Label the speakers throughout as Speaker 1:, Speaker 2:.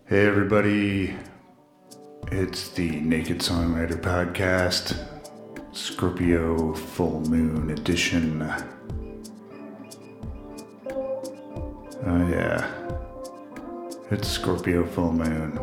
Speaker 1: Hey everybody, it's the Naked Songwriter Podcast, Scorpio Full Moon Edition. Oh yeah, it's Scorpio Full Moon.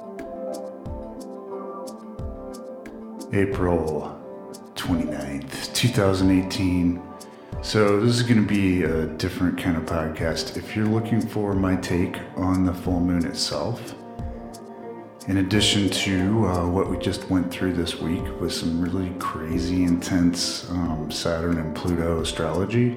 Speaker 1: April 29th, 2018. So this is going to be a different kind of podcast. If you're looking for my take on the full moon itself, in addition to what we just went through this week with some really crazy, intense Saturn and Pluto astrology,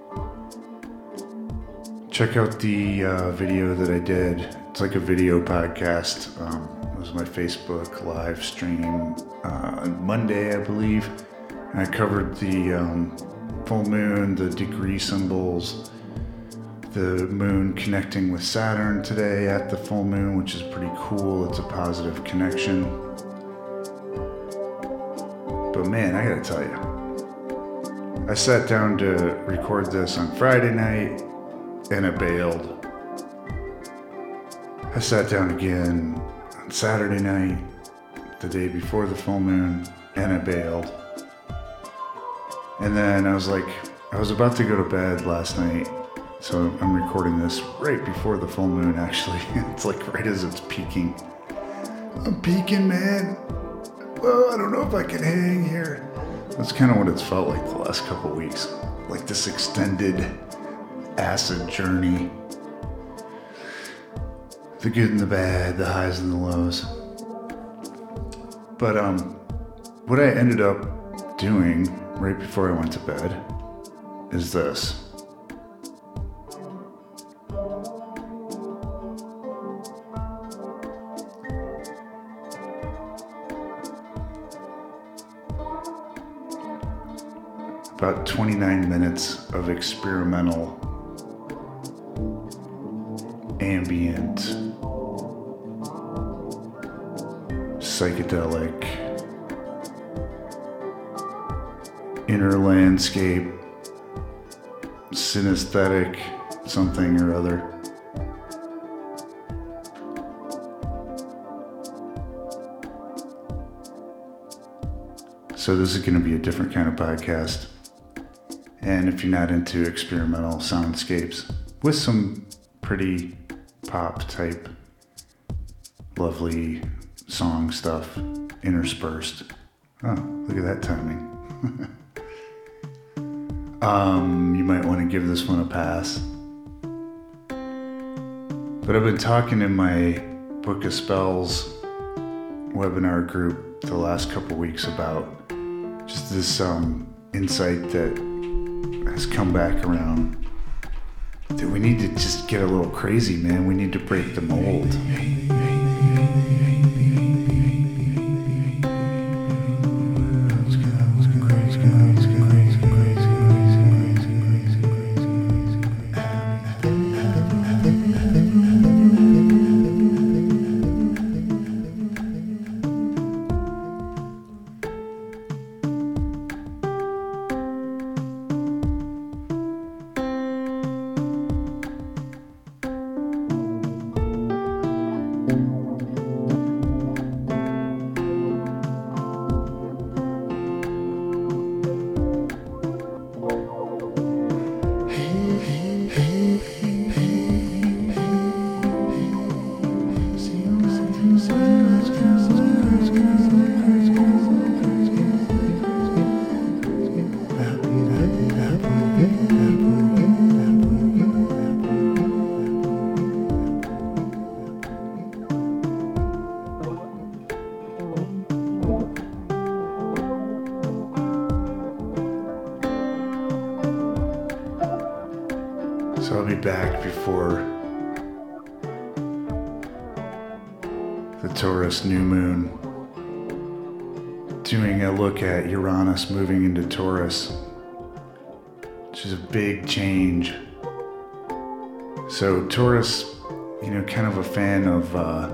Speaker 1: check out the video that I did. It's like a video podcast. It was my Facebook live stream on Monday, I believe. And I covered the full moon, the degree symbols, the moon connecting with Saturn today at the full moon, which is pretty cool. It's a positive connection. But man, I gotta tell you, I sat down to record this on Friday night and I bailed. I sat down again on Saturday night, the day before the full moon, and I bailed. And then I was about to go to bed last night, so I'm recording this right before the full moon, actually. It's like right as it's peaking. I'm peaking, man. Well, I don't know if I can hang here. That's kind of what it's felt like the last couple weeks. Like this extended acid journey. The good and the bad, the highs and the lows. But what I ended up doing right before I went to bed is this. About 29 minutes of experimental, ambient, psychedelic, inner landscape, synesthetic, something or other. So this is going to be a different kind of podcast. And if you're not into experimental soundscapes with some pretty pop type, lovely song stuff interspersed. Oh, look at that timing. You might want to give this one a pass. But I've been talking in my Book of Spells webinar group the last couple weeks about just this insight that has come back around, that we need to just get a little crazy, man. We need to break the mold. So I'll be back before the Taurus new moon, doing a look at Uranus moving into Taurus, which is a big change. So Taurus, kind of a fan of,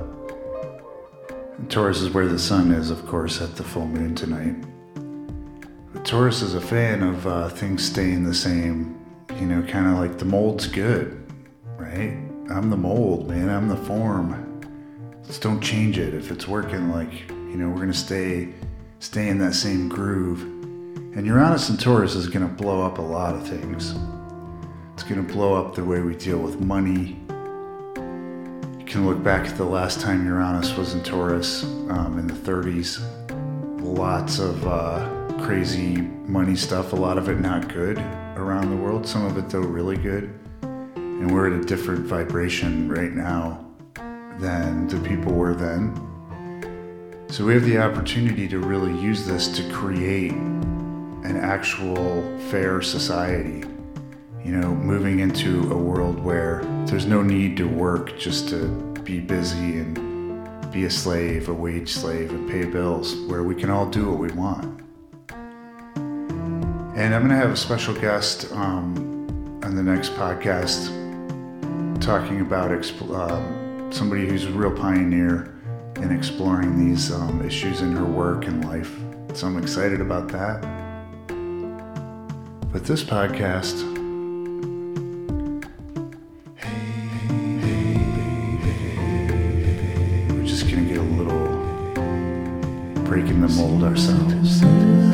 Speaker 1: Taurus is where the sun is, of course, at the full moon tonight. But Taurus is a fan of things staying the same. Kind of like the mold's good, right? I'm the mold, man. I'm the form. Just don't change it. If it's working, like, we're gonna stay in that same groove. And Uranus and Taurus is gonna blow up a lot of things. It's gonna blow up the way we deal with money. You can look back at the last time Uranus was in Taurus, in the 30s. Lots of crazy money stuff, a lot of it not good around the world, some of it though really good. And we're at a different vibration right now than the people were then. So we have the opportunity to really use this to create an actual fair society, moving into a world where there's no need to work just to be busy and be a slave, a wage slave, and pay bills, where we can all do what we want. And I'm going to have a special guest on the next podcast talking about somebody who's a real pioneer in exploring these issues in her work and life. So I'm excited about that. But this podcast, we're just going to get a little breaking the mold ourselves.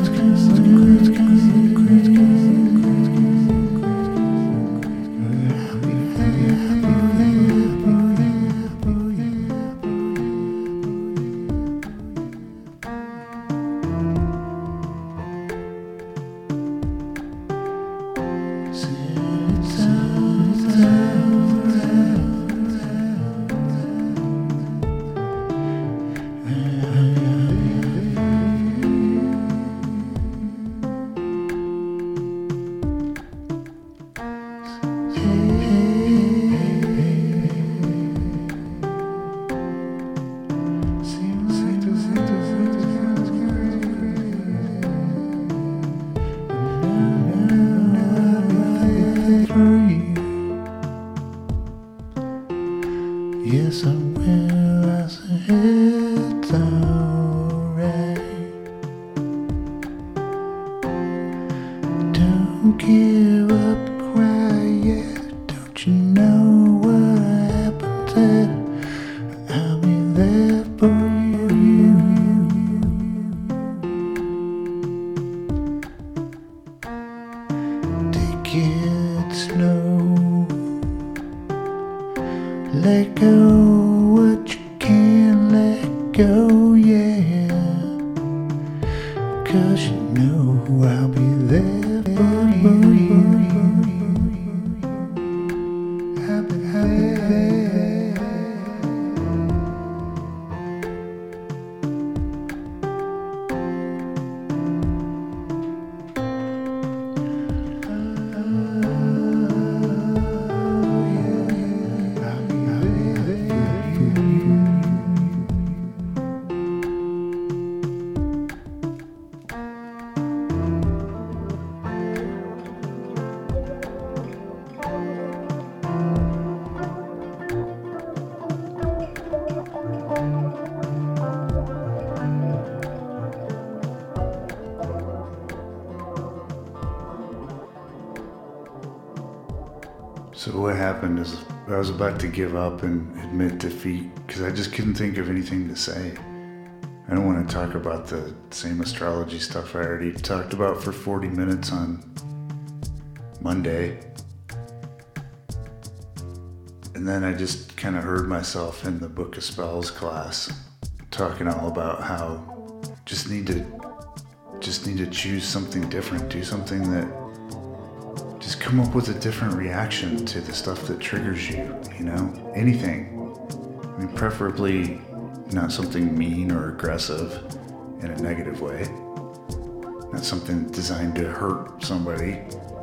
Speaker 1: Yes, I will. I said it's alright. Don't give up the cry yet. Don't you know what happens? I'll be there for you. Take it slow. Let go what you can't let go, yeah. 'Cause you know I'll be there for you. I'll be there. So what happened is I was about to give up and admit defeat because I just couldn't think of anything to say. I don't want to talk about the same astrology stuff I already talked about for 40 minutes on Monday. And then I just kind of heard myself in the Book of Spells class talking all about how just need to choose something different, do something that just come up with a different reaction to the stuff that triggers you, anything. I mean, preferably not something mean or aggressive in a negative way. Not something designed to hurt somebody.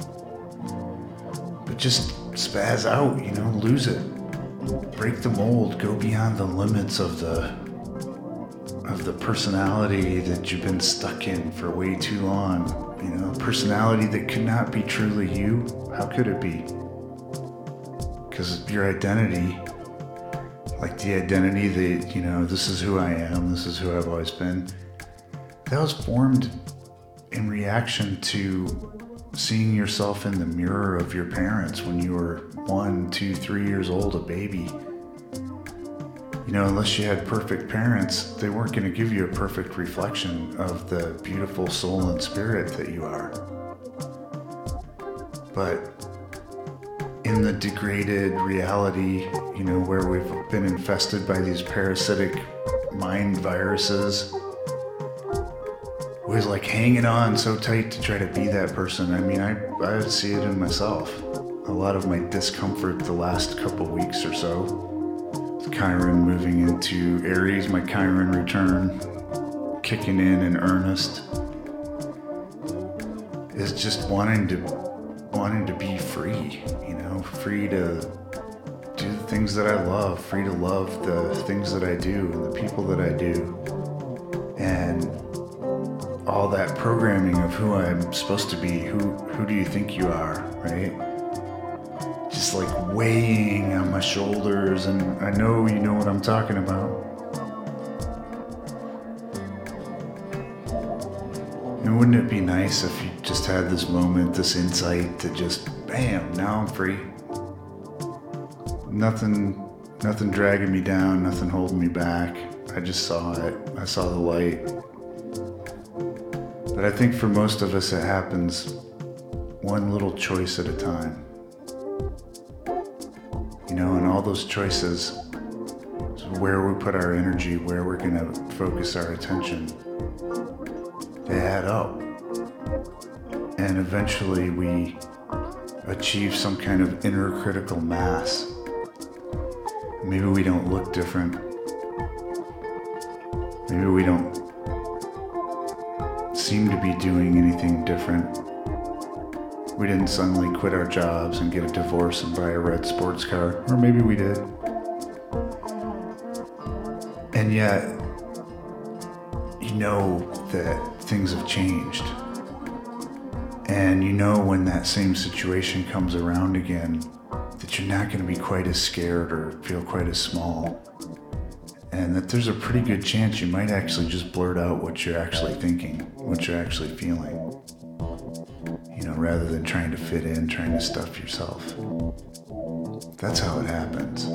Speaker 1: But just spaz out, lose it. Break the mold, go beyond the limits of the personality that you've been stuck in for way too long. Personality that could not be truly you. How could it be? Because your identity, like the identity that, this is who I am, this is who I've always been, that was formed in reaction to seeing yourself in the mirror of your parents when you were 1, 2, 3 years old, a baby. Unless you had perfect parents, they weren't going to give you a perfect reflection of the beautiful soul and spirit that you are. But in the degraded reality, where we've been infested by these parasitic mind viruses, we're like hanging on so tight to try to be that person. I see it in myself. A lot of my discomfort the last couple weeks or so, with Chiron moving into Aries, my Chiron return kicking in earnest, is just wanting to be free, free to do the things that I love, free to love the things that I do and the people that I do, and all that programming of who I'm supposed to be. Who do you think you are, right? Just like weighing on my shoulders, and I know you know what I'm talking about. And wouldn't it be nice if you just had this moment, this insight to just, bam, now I'm free. Nothing dragging me down, nothing holding me back. I just saw it. I saw the light. But I think for most of us it happens one little choice at a time. And all those choices is where we put our energy, where we're going to focus our attention. They add up. And eventually we achieve some kind of inner critical mass. Maybe we don't look different. Maybe we don't seem to be doing anything different. We didn't suddenly quit our jobs and get a divorce and buy a red sports car. Or maybe we did. And yet, that things have changed. And when that same situation comes around again, that you're not going to be quite as scared or feel quite as small. And that there's a pretty good chance you might actually just blurt out what you're actually thinking, what you're actually feeling. Rather than trying to fit in, trying to stuff yourself. That's how it happens.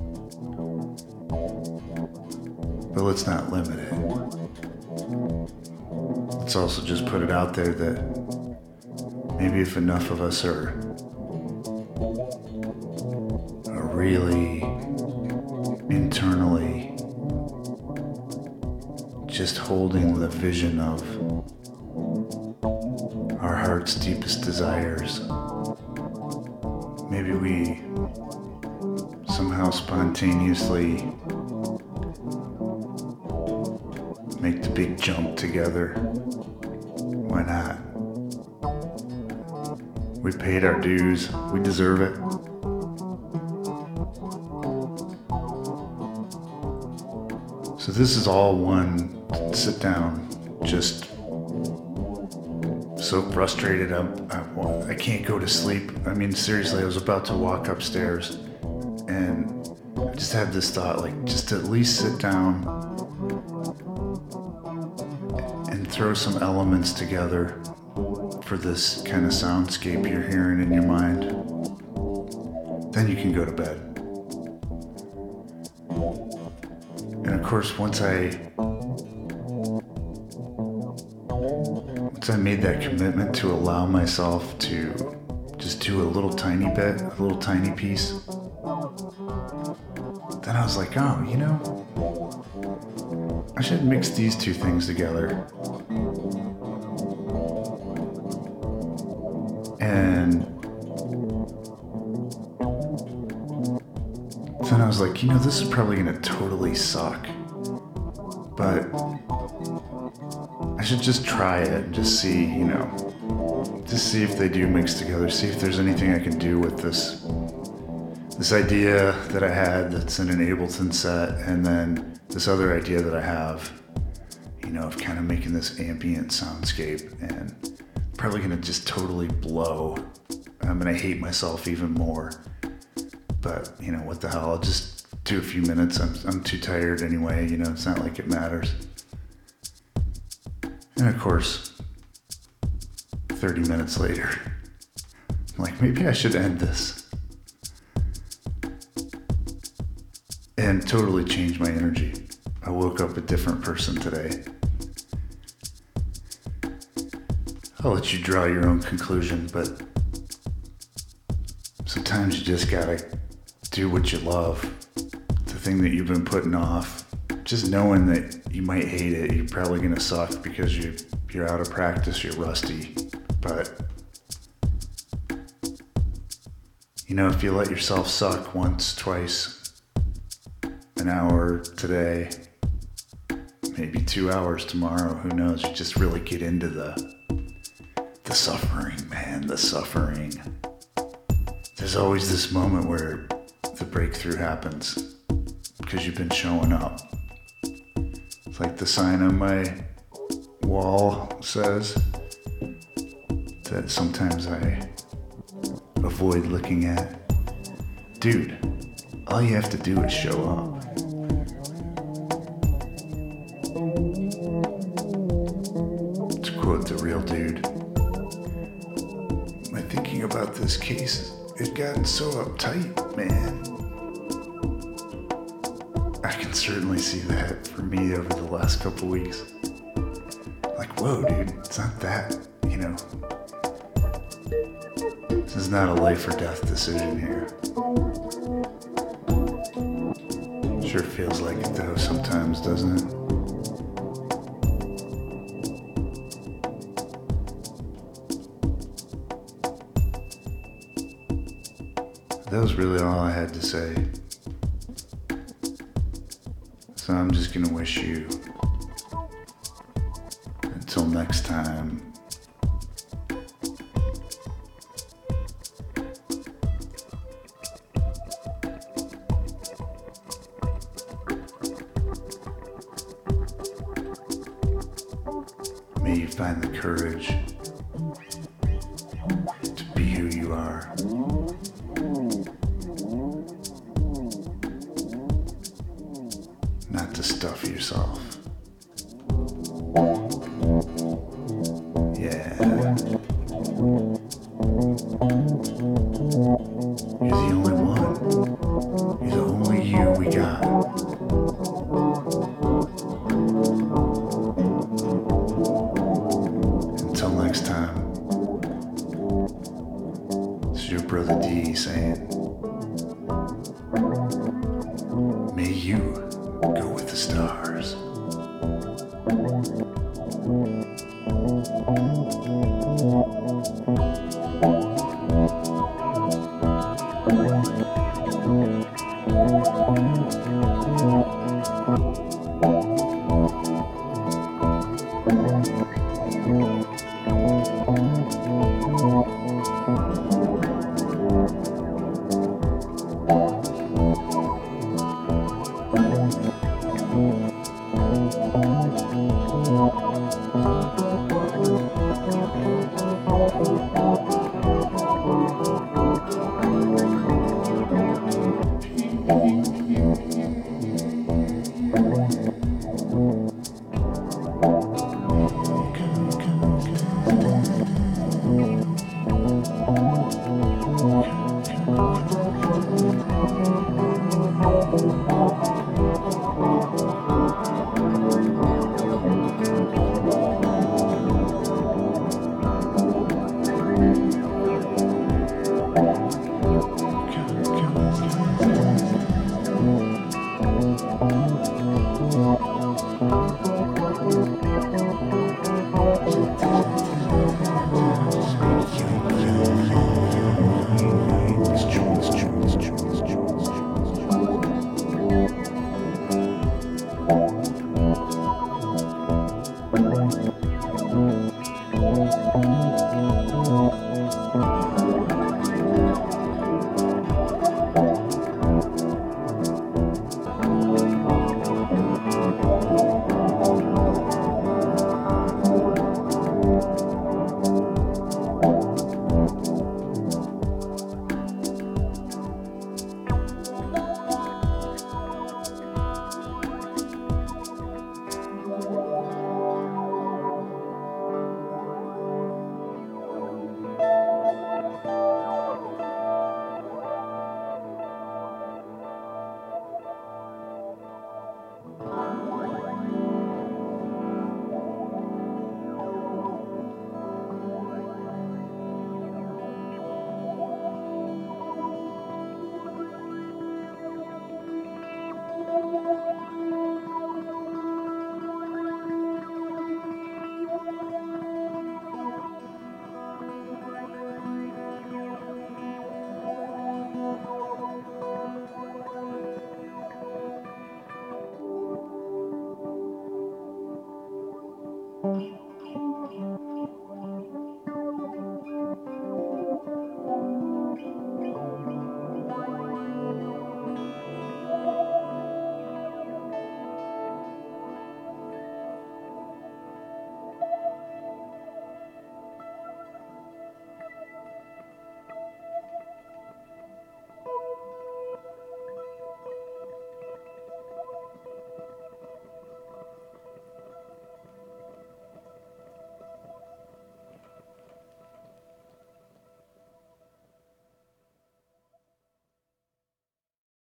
Speaker 1: But let's not limit it. Let's also just put it out there that maybe if enough of us are really internally just holding the vision of our heart's deepest desires, maybe we somehow spontaneously make the big jump together. Why not? We paid our dues. We deserve it. So this is all one sit down, just so frustrated. I can't go to sleep. Seriously, I was about to walk upstairs and I just had this thought, just at least sit down and throw some elements together for this kind of soundscape you're hearing in your mind. Then you can go to bed. And of course, once I made that commitment to allow myself to just do a little tiny bit, a little tiny piece, then I was like, I should mix these two things together. And then I was like, this is probably going to totally suck. But I should just try it and just see, just see if they do mix together, see if there's anything I can do with this idea that I had that's in an Ableton set, and then this other idea that I have, of kind of making this ambient soundscape, and probably going to just totally blow. I'm going to hate myself even more. But, what the hell, I'll just do a few minutes. I'm too tired anyway, it's not like it matters. And of course, 30 minutes later, I'm like, maybe I should end this. And man, totally changed my energy. I woke up a different person today. I'll let you draw your own conclusion, but sometimes you just gotta do what you love. The thing that you've been putting off, just knowing that you might hate it, you're probably gonna suck because you're out of practice, you're rusty. But, you know, if you let yourself suck once, twice, an hour today, maybe 2 hours tomorrow, who knows, you just really get into the suffering, man, the suffering. There's always this moment where the breakthrough happens because you've been showing up. It's like the sign on my wall says that sometimes I avoid looking at. Dude, all you have to do is show up. To quote the real dude, my thinking about this case has gotten so uptight, man. I can certainly see that for me over the last couple weeks. Like, whoa, dude, it's not that, you know. This is not a life or death decision here. Sure feels like it though sometimes, doesn't it? That was really all I had to say. So I'm just gonna wish you, until next time, may you find the courage to be who you are. Not to stuff yourself. Yeah. You're the only one. You're the only you we got. Until next time, this is your brother D saying, may you go with the stars.